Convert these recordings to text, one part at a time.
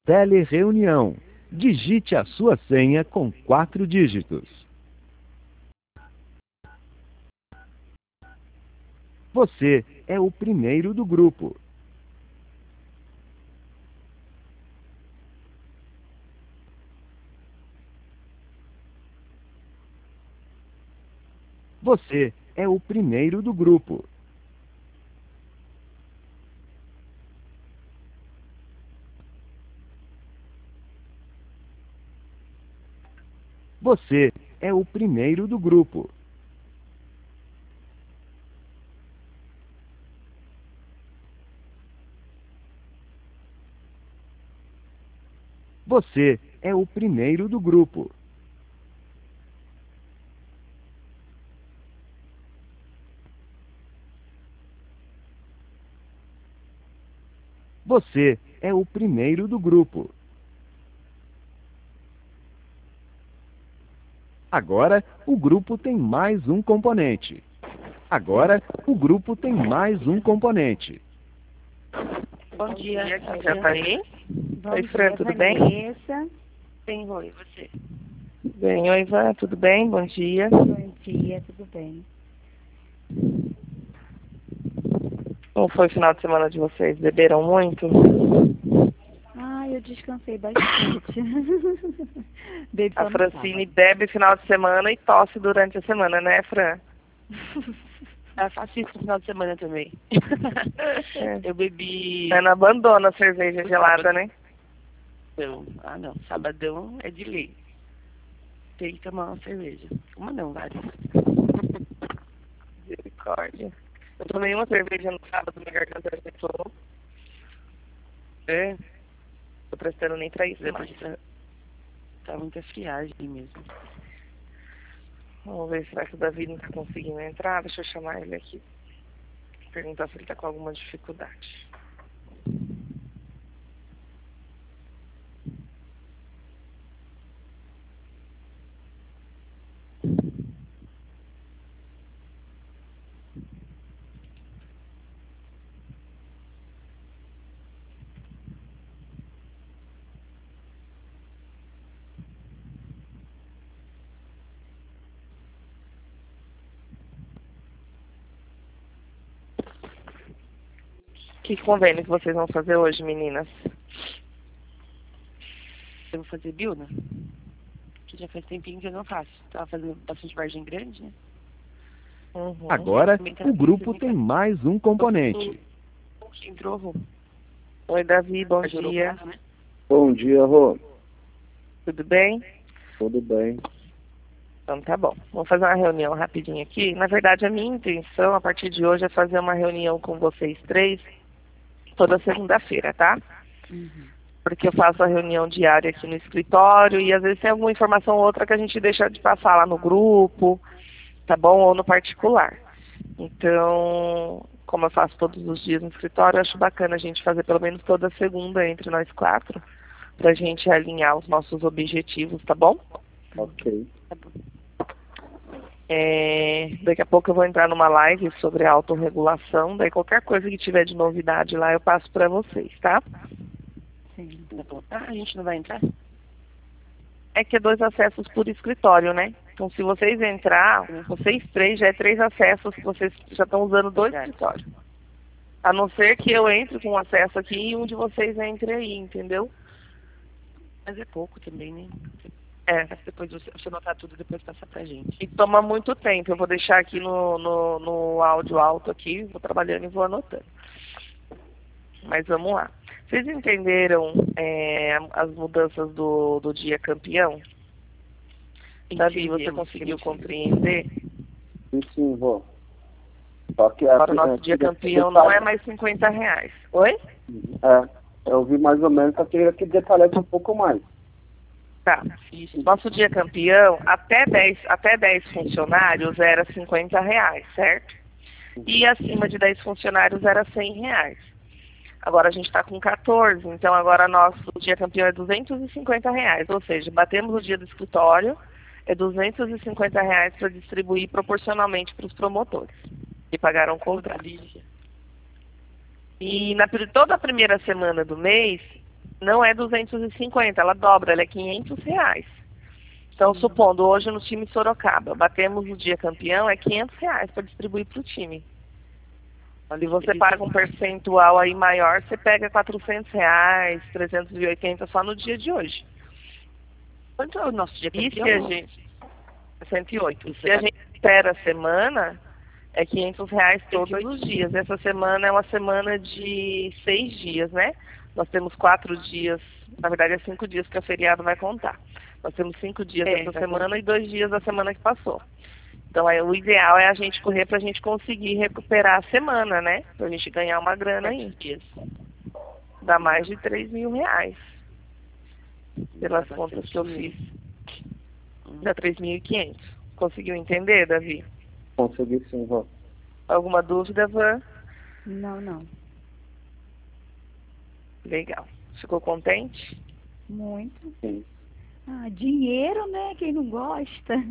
Telereunião. Digite a sua senha com 4 dígitos. Você é o primeiro do grupo. Você é o primeiro do grupo. Você é o primeiro do grupo. Você é o primeiro do grupo. Você é o primeiro do grupo. Agora, o grupo tem mais um componente. Agora, o grupo tem mais um componente. Bom dia, Já tá aí? Oi, Fran, tudo bem? Vanessa. Bem, Rô, e você? Bem, oi, Ivan, tudo bem? Bom dia. Bom dia, tudo bem? Como foi o final de semana de vocês? Beberam muito? Ah, eu descansei bastante. Bebi só A no Francine sábado. bebe final de semana e tosse durante a semana, né, Fran? Eu faço isso no final de semana também. Eu bebi. Você não abandona a cerveja gelada, né? Não. Sabadão é de lei. Tem que tomar uma cerveja. Uma não, várias. Misericórdia. Eu tomei uma cerveja no sábado, minha garganta arrebentou. É? Tô prestando nem pra isso mais. Depois tá muita friagem mesmo. Vamos ver, será que o Davi não tá conseguindo entrar? Deixa eu chamar ele aqui. Perguntar se ele tá com alguma dificuldade. Que convênio que vocês vão fazer hoje, meninas? Eu vou fazer biuna, que já faz tempinho que eu não faço. Tava fazendo bastante Vargem Grande, né? Uhum. Agora, o grupo tem mais um componente. Entrou, Rô. Oi, Davi, bom Ajudou dia. casa, né? Bom dia, Rô. Tudo bem? Tudo bem? Então tá bom. Vamos fazer uma reunião rapidinho aqui. Na verdade, a minha intenção, a partir de hoje, é fazer uma reunião com vocês três toda segunda-feira, tá? Porque eu faço a reunião diária aqui no escritório e às vezes tem alguma informação ou outra que a gente deixa de passar lá no grupo, tá bom? Ou no particular. Então, como eu faço todos os dias no escritório, eu acho bacana a gente fazer pelo menos toda segunda entre nós quatro, pra gente alinhar os nossos objetivos, tá bom? Ok. Daqui a pouco eu vou entrar numa live sobre autorregulação, daí qualquer coisa que tiver de novidade lá eu passo pra vocês, tá? Sim. Tá bom. Ah, a gente não vai entrar? É que é 2 acessos por escritório, né? Então se vocês entrar, vocês três, já é 3 acessos que vocês já estão usando 2 escritórios. A não ser que eu entre com um acesso aqui e um de vocês entre aí, entendeu? Mas é pouco também, né? É. Mas depois você anotar tudo, depois passa pra gente. E toma muito tempo. Eu vou deixar aqui no áudio alto aqui, vou trabalhando e vou anotando. Mas vamos lá. Vocês entenderam as mudanças do dia campeão? Davi, você conseguiu compreender? Sim, Rô. Só que Agora o nosso dia campeão não é mais R$50. Oi? Eu vi mais ou menos, só queria que detalhasse um pouco mais. Tá. Nosso dia campeão, até 10 funcionários era R$50, certo? E acima de 10 funcionários era R$100. Agora a gente está com 14, então agora nosso dia campeão é R$250. Ou seja, batemos o dia do escritório, é R$250 para distribuir proporcionalmente para os promotores, que pagaram o contrato. E toda a primeira semana do mês, Não é 250, ela dobra, ela é R$ 500. Então, supondo, hoje no time Sorocaba, batemos o dia campeão, é R$ 500 para distribuir para o time. Se você paga um percentual aí maior, você pega R$ 400, 380 só no dia de hoje. Quanto é o nosso dia E campeão? se a gente... 108. Se a gente espera a semana, é R$ 500 todos os dias. Essa semana é uma semana de 6 dias, né? Nós temos 4 dias, na verdade é 5 dias que o feriado vai contar. Nós temos 5 dias essa semana e 2 dias da semana que passou. Então, o ideal é a gente correr para a gente conseguir recuperar a semana, né? Para a gente ganhar uma grana aí. Dá mais de R$ 3.000. Pelas contas que eu fiz. Dá 3.500. Conseguiu entender, Davi? Consegui sim, vó. Alguma dúvida, Van? Não. Legal. Ficou contente? Muito. Sim. Ah, dinheiro, né? Quem não gosta?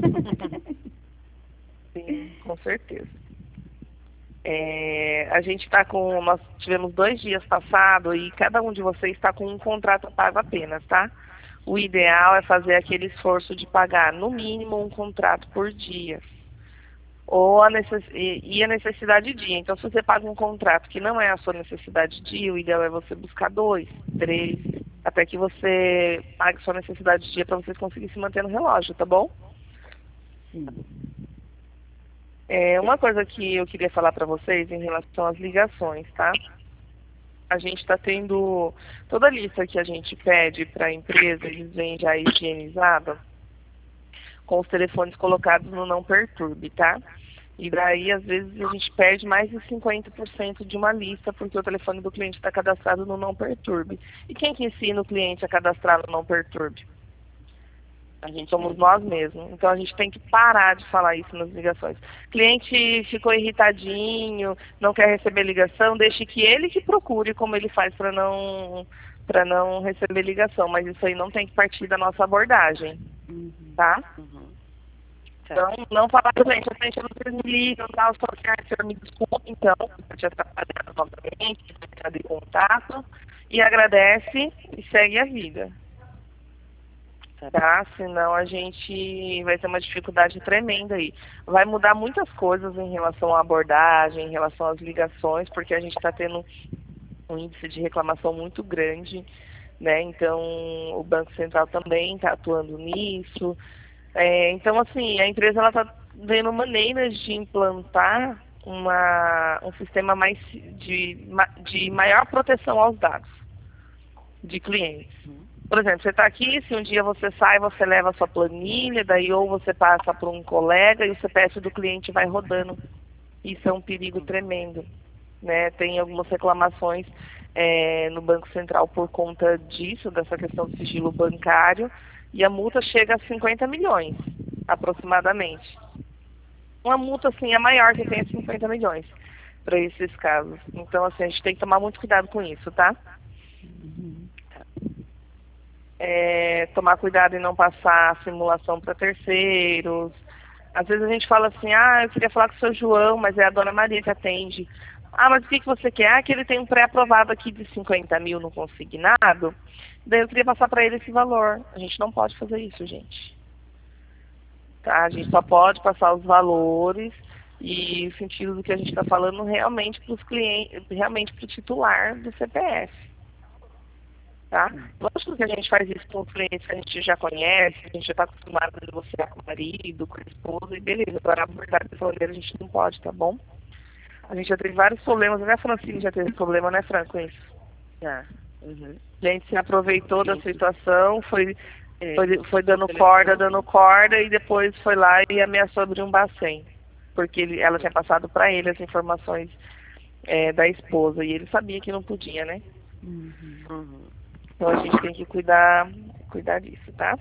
Sim, com certeza. A gente está com... Nós tivemos 2 dias passados e cada um de vocês está com um contrato pago apenas, tá? O ideal é fazer aquele esforço de pagar no mínimo um contrato por dia. Ou a necessidade dia. Então, se você paga um contrato que não é a sua necessidade dia, o ideal é você buscar 2, 3, até que você pague sua necessidade dia para vocês conseguirem se manter no relógio, tá bom? Sim. Uma coisa que eu queria falar para vocês em relação às ligações, tá? A gente está tendo toda a lista que a gente pede para a empresa, eles vêm já higienizada, com os telefones colocados no não perturbe, tá? E daí, às vezes, a gente perde mais de 50% de uma lista, porque o telefone do cliente está cadastrado no não perturbe. E quem que ensina o cliente a cadastrar no não perturbe? A gente somos nós mesmos. Então, a gente tem que parar de falar isso nas ligações. Cliente ficou irritadinho, não quer receber ligação, deixe que ele que procure como ele faz para não receber ligação. Mas isso aí não tem que partir da nossa abordagem, tá? Então, não falar para o cliente, vocês me ligam, tal, só que o senhor me desculpe, então, por te atrapalhar novamente, entrar em contato, e agradece e segue a vida. Tá? Senão a gente vai ter uma dificuldade tremenda aí. Vai mudar muitas coisas em relação à abordagem, em relação às ligações, porque a gente está tendo um índice de reclamação muito grande, né? Então, o Banco Central também está atuando nisso. Então, assim, a empresa está vendo maneiras de implantar um sistema de maior proteção aos dados de clientes. Por exemplo, você está aqui, se um dia você sai, você leva a sua planilha, daí ou você passa para um colega e o CPF do cliente vai rodando. Isso é um perigo tremendo, né? Tem algumas reclamações no Banco Central por conta disso, dessa questão do sigilo bancário, e a multa chega a 50 milhões, aproximadamente. Uma multa, assim, a maior que tem é 50 milhões para esses casos. Então, assim, a gente tem que tomar muito cuidado com isso, tá? Tomar cuidado em não passar simulação para terceiros. Às vezes a gente fala assim, eu queria falar com o seu João, mas é a dona Maria que atende. Mas o que você quer? Que ele tem um pré-aprovado aqui de 50 mil no consignado, daí eu queria passar para ele esse valor. A gente não pode fazer isso, gente. Tá? A gente só pode passar os valores e o sentido do que a gente está falando realmente para os clientes, realmente para o titular do CPF. Tá? Lógico que a gente faz isso com os clientes que a gente já conhece, a gente já está acostumado a negociar com o marido, com a esposa, e beleza. Agora, a abordagem dessa maneira a gente não pode, tá bom? A gente já teve vários problemas, até a Francine já teve problema, né, Fran, com isso? Já. A gente se aproveitou da situação, foi dando corda, e depois foi lá e ameaçou abrir um bacen, porque ela tinha passado para ele as informações da esposa, e ele sabia que não podia, né? Então a gente tem que cuidar disso, tá?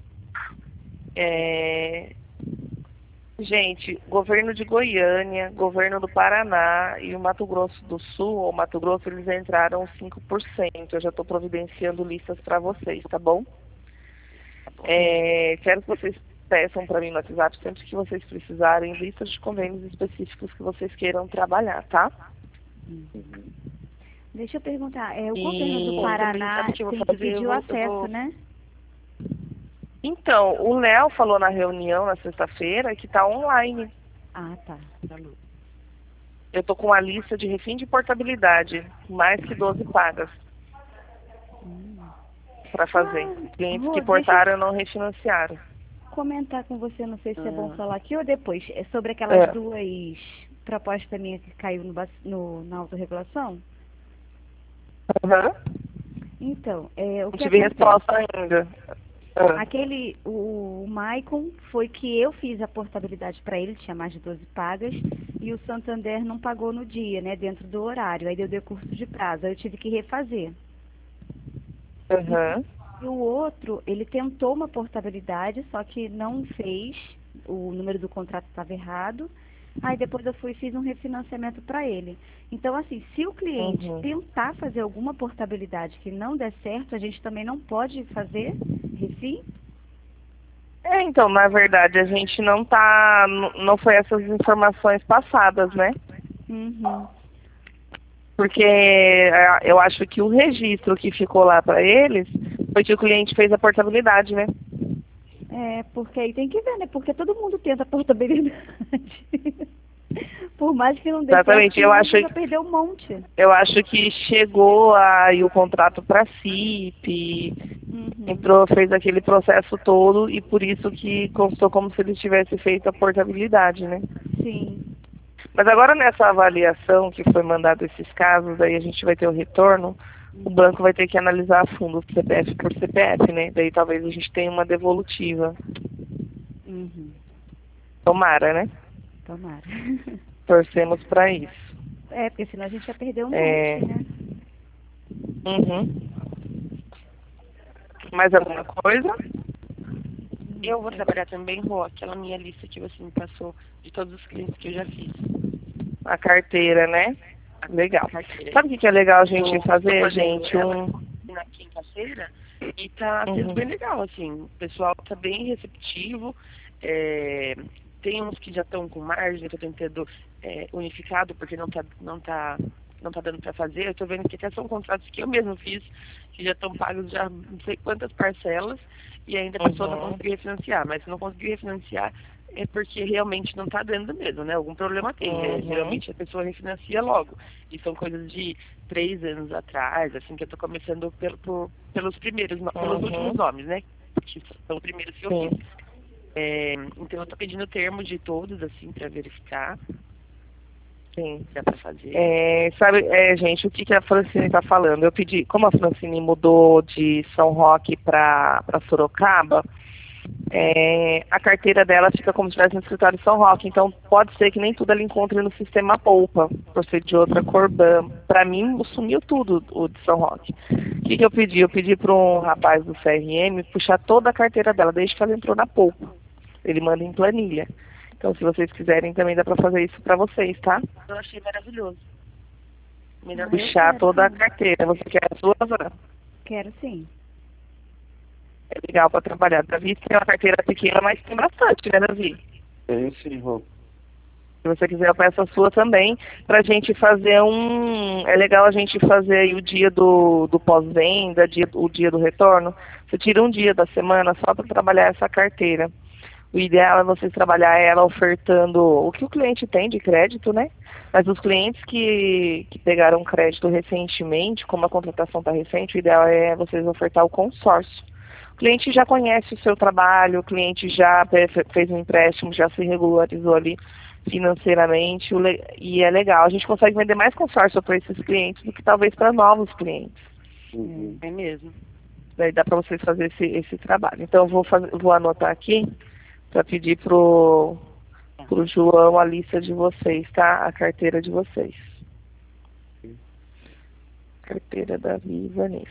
Gente, governo de Goiânia, governo do Paraná e o Mato Grosso do Sul, ou Mato Grosso, eles entraram 5%. Eu já estou providenciando listas para vocês, tá bom? Quero que vocês peçam para mim no WhatsApp, sempre que vocês precisarem, listas de convênios específicos que vocês queiram trabalhar, tá? Deixa eu perguntar, o E governo do também Paraná sabe o que eu vou tem que fazer? pedir Eu o vou- acesso, né? Então, o Léo falou na reunião na sexta-feira que está online. Ah, tá. Eu tô com a lista de refim de portabilidade, mais que 12 pagas para fazer. Clientes Rô, que deixa portaram não refinanciaram. eu comentar com você, não sei se é bom falar aqui ou depois, sobre É. aquelas duas propostas minhas que caiu na autorregulação. Aham. Então, o Não que tive acontece? resposta ainda. Ah. O Maicon foi que eu fiz a portabilidade para ele, tinha mais de 12 pagas, e o Santander não pagou no dia, né, dentro do horário, aí deu decurso de prazo, aí eu tive que refazer. Aham. E o outro, ele tentou uma portabilidade, só que não fez, o número do contrato estava errado. Aí depois eu fui e fiz um refinanciamento para ele. Então, assim, se o cliente tentar fazer alguma portabilidade que não der certo, a gente também não pode fazer refim? Então, na verdade, a gente não foi essas informações passadas, né? Uhum. Porque eu acho que o registro que ficou lá para eles foi que o cliente fez a portabilidade, né? Porque aí tem que ver, né? Porque todo mundo tenta portabilidade. Por mais que não dê Exatamente, certo, já perdeu um monte. Eu acho que chegou aí o contrato para a CIP, fez aquele processo todo e por isso que constou como se ele tivesse feito a portabilidade, né? Sim. Mas agora nessa avaliação que foi mandado esses casos, aí a gente vai ter o retorno, o banco vai ter que analisar a fundo CPF por CPF, né? Daí talvez a gente tenha uma devolutiva. Tomara, né? Tomara. Torcemos para isso. Porque senão a gente ia perder um monte, né? Mais alguma coisa? Eu vou trabalhar também, Rô, aquela minha lista que você me passou de todos os clientes que eu já fiz. A carteira, né? Legal. Carteira. Sabe o que é legal a gente fazer, gente? Na quinta-feira e tá sendo bem legal, assim. O pessoal tá bem receptivo. Tem uns que já estão com margem, eu tô tentando unificado, porque não tá dando para fazer. Eu tô vendo que até são contratos que eu mesmo fiz, que já estão pagos já não sei quantas parcelas, e ainda a pessoa não conseguiu refinanciar. Mas se não conseguiu refinanciar, é porque realmente não está dando mesmo, né? Algum problema tem. Geralmente a pessoa refinancia logo. E são coisas de 3 anos atrás, assim, que eu estou começando pelos primeiros, pelos últimos nomes, né? Que são os primeiros que eu fiz. Então eu estou pedindo o termo de todos, assim, para verificar. Sim. Dá para fazer. Gente, o que a Francine está falando? Eu pedi, como a Francine mudou de São Roque para Sorocaba, a carteira dela fica como se estivesse no escritório de São Roque. Então, pode ser que nem tudo ela encontre no sistema Poupa, por ser de outra Corban. Para mim, sumiu tudo o de São Roque. O que eu pedi? Eu pedi para um rapaz do CRM puxar toda a carteira dela, desde que ela entrou na Poupa. Ele manda em planilha. Então, se vocês quiserem, também dá para fazer isso para vocês, tá? Eu achei maravilhoso. Melhor Puxar toda a carteira. Você quer a sua, Zana? Quero sim. É legal para trabalhar. Davi tem uma carteira pequena, mas tem bastante, né, Davi? Tem sim, Rô. Se você quiser, eu peço a sua também, para a gente fazer É legal a gente fazer aí o dia do pós-venda, o dia do retorno. Você tira um dia da semana só para trabalhar essa carteira. O ideal é você trabalhar ela ofertando o que o cliente tem de crédito, né? Mas os clientes que pegaram crédito recentemente, como a contratação está recente, o ideal é vocês ofertar o consórcio. O cliente já conhece o seu trabalho, o cliente já fez um empréstimo, já se regularizou ali financeiramente, e é legal. A gente consegue vender mais consórcio para esses clientes do que talvez para novos clientes. É mesmo. Daí dá para vocês fazer esse trabalho. Então, eu vou anotar aqui para pedir pro João a lista de vocês, tá? A carteira de vocês. Carteira da Vanessa.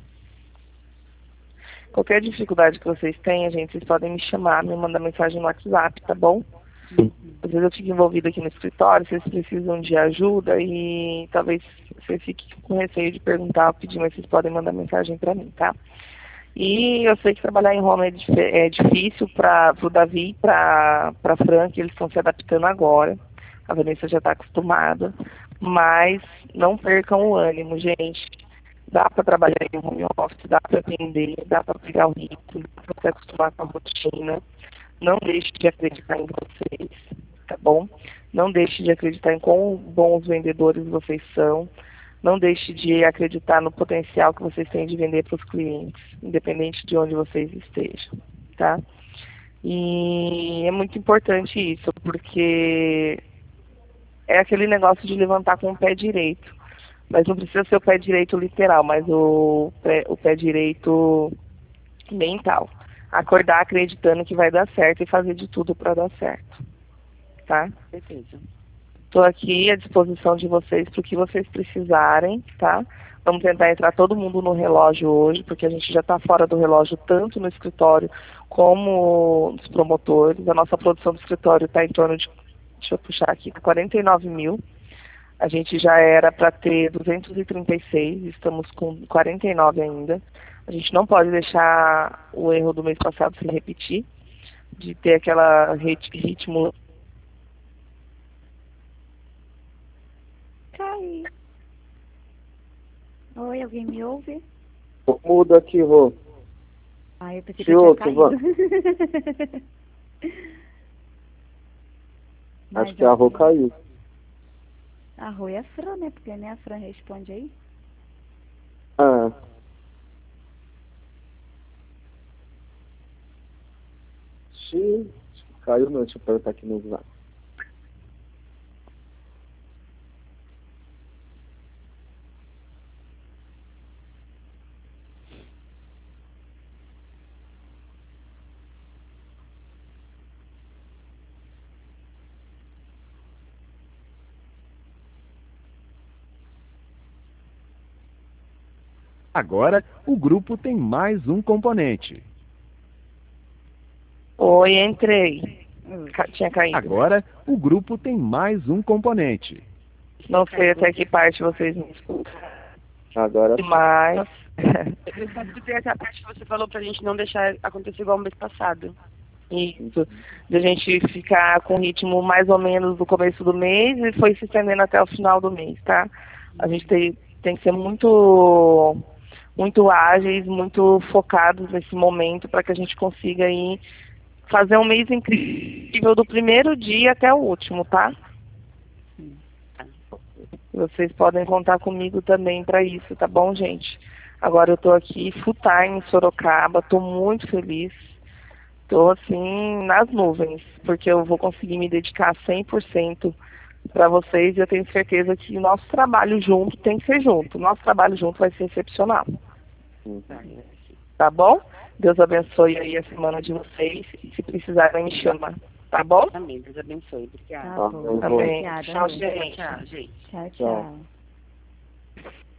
Qualquer dificuldade que vocês tenham, gente, vocês podem me chamar, me mandar mensagem no WhatsApp, tá bom? Às vezes eu fico envolvida aqui no escritório, vocês precisam de ajuda e talvez vocês fiquem com receio de perguntar ou pedir, mas vocês podem mandar mensagem para mim, tá? E eu sei que trabalhar em Roma é difícil para o Davi e para a Fran, que eles estão se adaptando agora. A Vanessa já está acostumada. Mas não percam o ânimo, gente. Dá para trabalhar em home office, dá para atender, dá para pegar o ritmo, dá para se acostumar com a rotina. Não deixe de acreditar em vocês, tá bom? Não deixe de acreditar em quão bons vendedores vocês são. Não deixe de acreditar no potencial que vocês têm de vender para os clientes, independente de onde vocês estejam, tá? E é muito importante isso, porque é aquele negócio de levantar com o pé direito. Mas não precisa ser o pé direito literal, mas o pé direito mental. Acordar acreditando que vai dar certo e fazer de tudo para dar certo. Tá? Certeza. Estou aqui à disposição de vocês para o que vocês precisarem, tá? Vamos tentar entrar todo mundo no relógio hoje, porque a gente já está fora do relógio, tanto no escritório como nos promotores. A nossa produção do escritório está em torno de, deixa eu puxar aqui, 49 mil. A gente já era para ter 236, estamos com 49 ainda. A gente não pode deixar o erro do mês passado se repetir, de ter aquela ritmo. Cai. Oi, alguém me ouve? Muda aqui, Rô. Ah, eu pensei que eu tinha caído. Acho que a Rô caiu. A Rô e a Fran, né? Porque nem a Fran responde aí. Ah. Xiii, caiu não, deixa eu apertar aqui no zap. Agora, o grupo tem mais um componente. Oi, entrei. Tinha caído. Agora, o grupo tem mais um componente. Não sei até que parte vocês me escutam. Agora sim. Mas... Eu só escutei essa parte que você falou pra gente não deixar acontecer igual o mês passado. Isso, de a gente ficar com o ritmo mais ou menos do começo do mês e foi se estendendo até o final do mês, tá? A gente tem que ser muito ágeis, muito focados nesse momento para que a gente consiga aí fazer um mês incrível do primeiro dia até o último, tá? Vocês podem contar comigo também para isso, tá bom, gente? Agora eu tô aqui full time em Sorocaba, tô muito feliz. Tô assim nas nuvens, porque eu vou conseguir me dedicar 100% para vocês e eu tenho certeza que o nosso trabalho junto tem que ser junto. O nosso trabalho junto vai ser excepcional. Tá bom? Deus abençoe aí a semana de vocês. E se precisarem, me chama. Tá bom? Amém. Deus abençoe. Obrigada. Tá bom. Amém. Obrigada, Tchau, gente. gente. Tchau, gente. Tchau, tchau.